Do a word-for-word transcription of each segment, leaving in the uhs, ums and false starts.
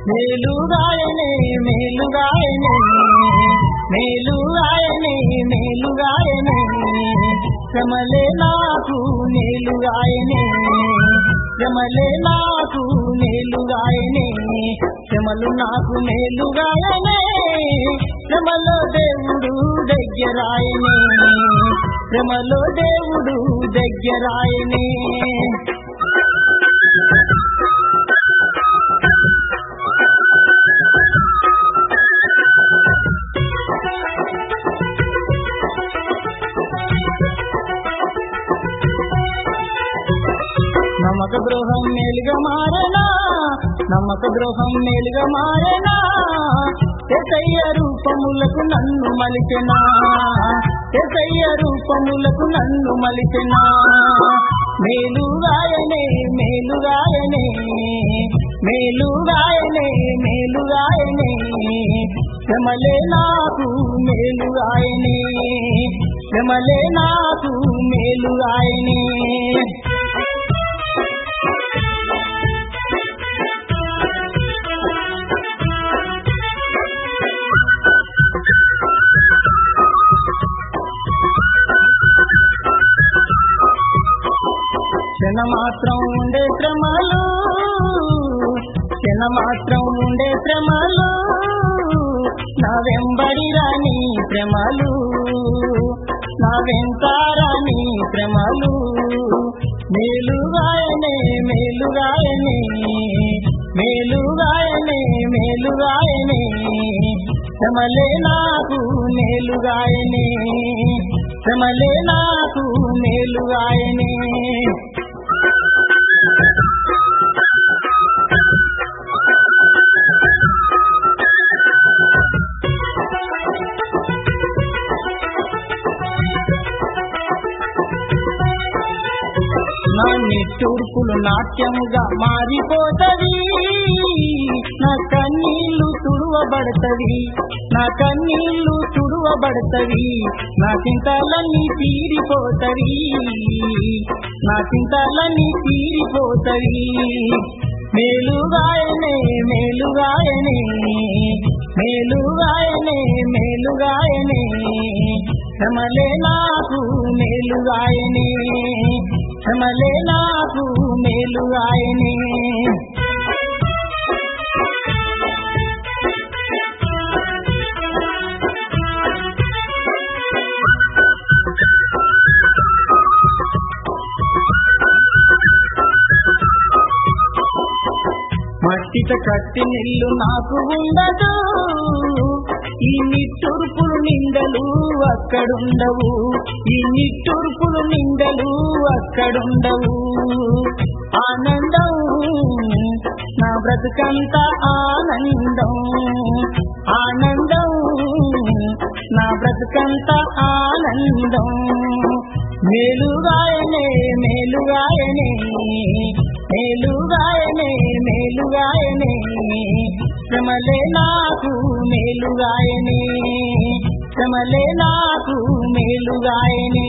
మేలుగాయనే మేలుగాయనే మేలుగాయనే మేలుగాయనే శ్రమలే నాకు మేలుగాయనే శ్రమలే నాకు మేలుగాయనే శ్రమలు నాకు మేలుగాయనే శ్రమలో దేవుడు దగ్గరాయనే శ్రమలో దేవుడు దగ్గరాయనే నమ్మక ద్రోహం మేలుగా మారేనా నమ్మక ద్రోహం మేలుగా మారేనా యేసయ్య రూపములకు నన్ను మలిచెనా యేసయ్య రూపములకు నన్ను మలిచెనా మేలుగాయనే మేలుగాయనే మేలుగాయనే మేలుగాయనే శ్రమలే నాకు మేలుగాయనే శ్రమలే నాకు మేలుగాయనే క్షణ మాత్రం ఉండే శ్రమలు క్షణ మాత్రం ఉండే శ్రమలు నా వెంబడి రాని శ్రమలు నా వెంట రాని శ్రమలు మేలుగాయనే మేలుగాయనే మేలుగాయనే మేలుగాయనే శ్రమలే నాకు మేలుగాయనే శ్రమలే నాకు మేలుగాయనే నా నిట్టూర్పులు నాట్యముగా మారిపోతవి నా కన్నీళ్లు తుడవబడతవి నా కన్నీళ్లు తుడవబడతవి నా చింతలన్నీ తీరిపోతవి నా చింతలన్నీ తీరిపోతవి మేలుగాయనే మేలుగాయనే మేలుగాయనే మేలుగాయనే శ్రమలే నాకు మేలుగాయనే శ్రమలే నాకు మేలుగాయనే మట్టిత కట్టి నిల్లు నాకు ఉండదు ఈ నిట్టూర్పులు నిందలు అక్కడుండవు ఈ నిట్టూర్పులు నిందలు అక్కడుండవు ఆనందం నా బ్రతుకంత ఆనందం ఆనందం నా బ్రతుకంత ఆనందం మేలుగాయనే మేలుగాయనే మేలుగాయనే మేలుగాయనే శ్రమలే నాకు మేలుగాయనే శ్రమలే నాకు మేలుగాయనే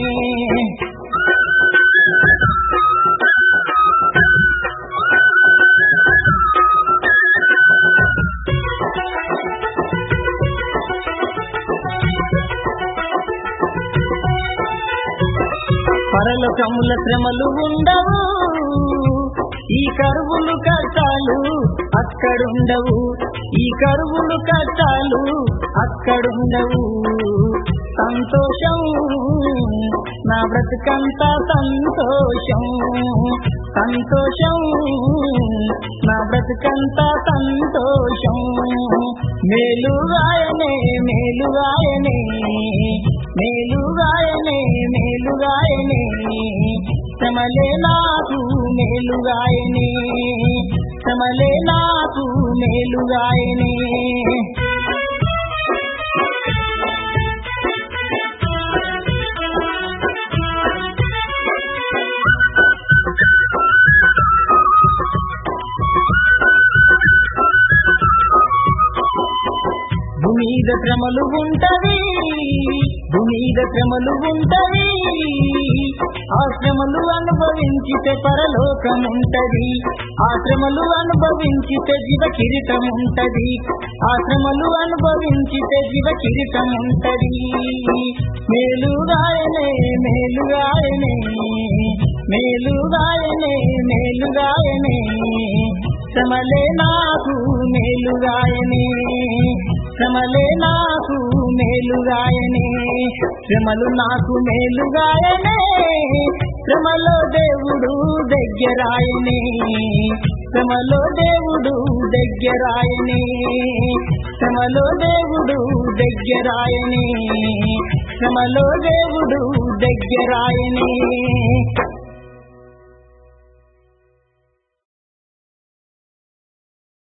పరలోకముల శ్రమలు ఉండవు ఈ కరువులు కష్టాలు అక్కడుండవు ఈ కరువులు కష్టాలు అక్కడుండవు సంతోషం నా బ్రతుకంత సంతోషం సంతోషం నా బ్రతుకంత సంతోషం మేలుగాయనే మేలుగాయనే మేలుగాయనే మేలుగాయనే శ్రమలే నాకు మేలుగాయనే శ్రమలే నాకు మేలుగాయనే భూమి మీద శ్రమలు ఉంటవి భూమిద శ్రమలు ఉంటది, ఆ శ్రమలు అనుభవించితే పరలోకం ఉంటది, ఆ శ్రమలు అనుభవించితే జీవ కిరీటం ఉంటది, ఆ శ్రమలు అనుభవించితే జీవ కిరీటం ఉంటది. మేలుగాయనే మేలుగాయనే మేలుగాయనే మేలుగాయనే శ్రమలే నాకు మేలుగాయనే, శ్రమలే నాకు మేలుగాయనే, శ్రమలు నాకు మేలుగాయనే, శ్రమలో దేవుడు దగ్గరాయనే, శ్రమలో దేవుడు దగ్గరాయనే, శ్రమలో దేవుడు దగ్గరాయనే, శ్రమలో దేవుడు దగ్గరాయనే.